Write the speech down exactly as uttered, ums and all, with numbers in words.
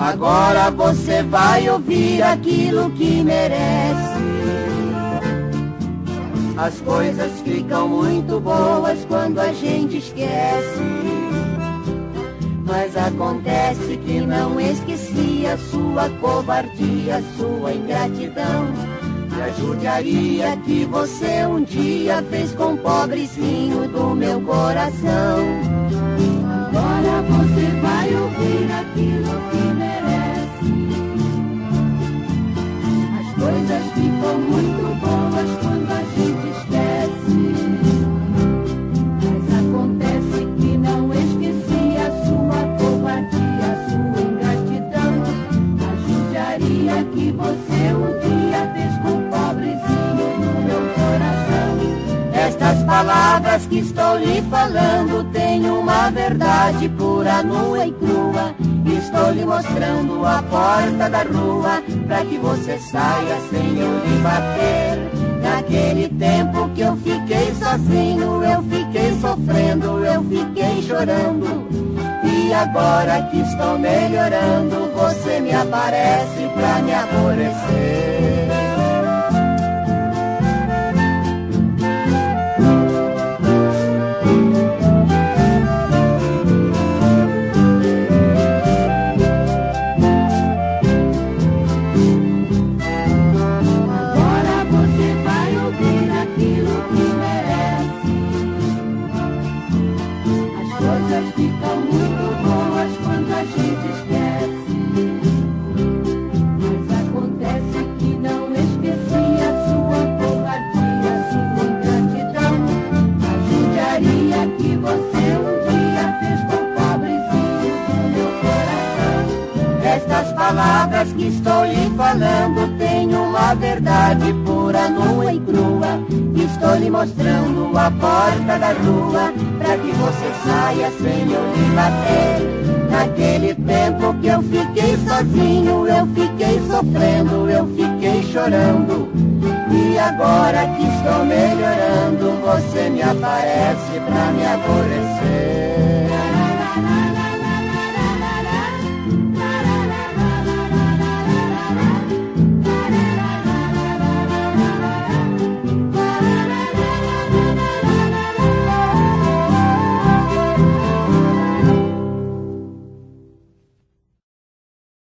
Agora você vai ouvir aquilo que merece. As coisas ficam muito boas quando a gente esquece. Mas acontece que não esqueci a sua covardia, sua ingratidão e a judiaria que você um dia fez com o pobrezinho do meu coração. Agora você vai ouvir aquilo que merece. As coisas ficam muito boas quando a gente esquece. Mas acontece que não esqueci a sua covardia, a sua ingratidão, a judiaria que você um dia fez com o pobrezinho do meu coração. Estas palavras que estou lhe falando têm uma verdade pura, nua e crua. Estou lhe mostrando a porta da rua, pra que você saia sem eu lhe bater. Naquele tempo que eu fiquei sozinho, eu fiquei sofrendo, eu fiquei chorando. E agora que estou melhorando, você me aparece pra me aborrecer. Ficam muito boas quando a gente esquece. Mas acontece que não esqueci a sua covardia, a sua ingratidão, a judiaria que você um dia fez com o pobrezinho do meu coração. Estas palavras que estou lhe falando têm uma verdade pura, nua e crua. Estou lhe mostrando a porta da rua, pra que você saia sem eu lhe bater. Naquele tempo que eu fiquei sozinho, eu fiquei sofrendo, eu fiquei chorando. E agora que estou melhorando, você me aparece pra me aborrecer.